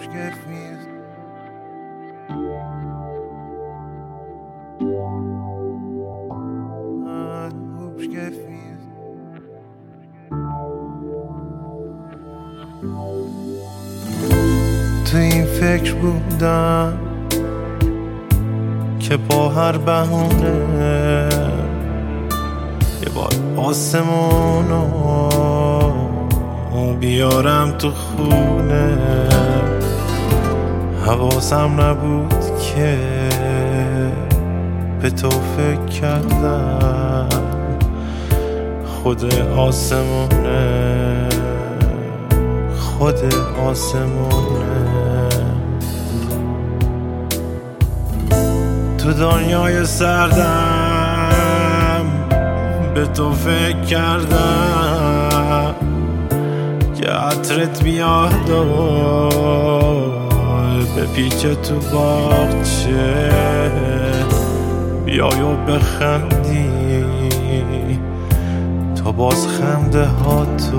تو این فکر بودم که با هر بهونه یه بار آسمونو بیارم تو خونه. حواسم نبود که به تو فکر کردم خود آسمونه، خود آسمونه. تو دنیای سردم به تو فکر کردم که عطرت بیاد و بپیچه تو باغچه، بیای و بخندی تا باز خنده ها تو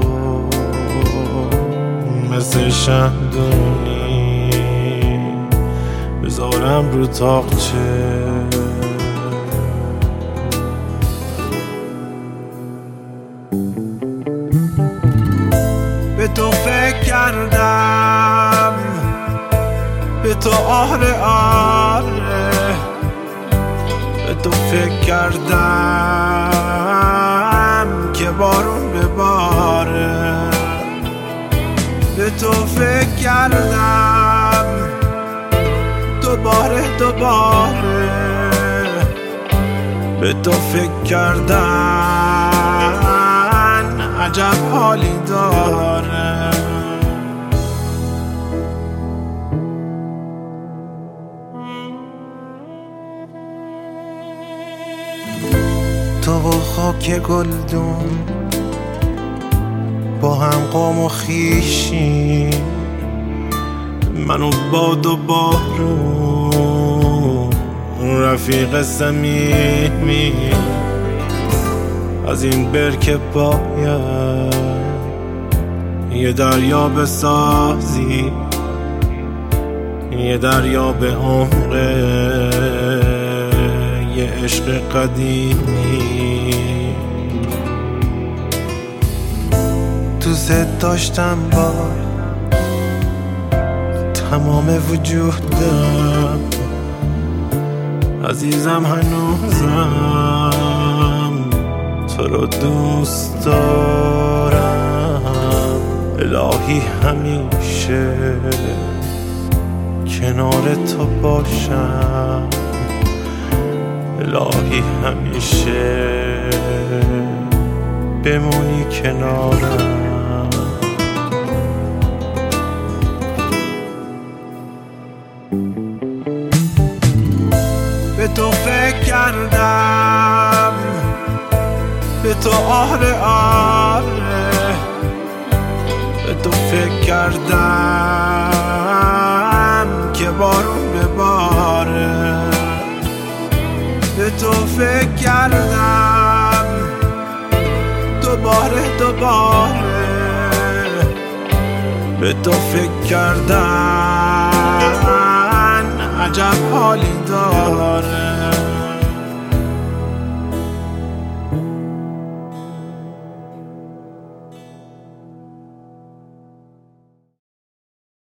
مثل شمدونی بذارم رو تاقچه. به تو فکر کردم، به تو آره آره، به تو فکر کردم که بارون بباره. به تو فکر کردم دوباره دوباره، به تو فکر کردن عجب حالی داره. تو و خاک گلدون با هم قوم و خیشی، من و باد و بارون رفیق صمیمی. از این برکه باید یه دریا بسازی، یه دریا به عمق یه عشق قدیمی. دوست داشتم با تمام وجودم، عزیزم هنوزم تو رو دوست دارم. الهی همیشه کنار تو باشم، الهی همیشه بمونی کنارم. به تو فکر کردم، به تو آره آره، به تو فکر کردم که بارون بباره. به تو فکر کردم دوباره دوباره، به تو فکر کردن عجب حالی داره.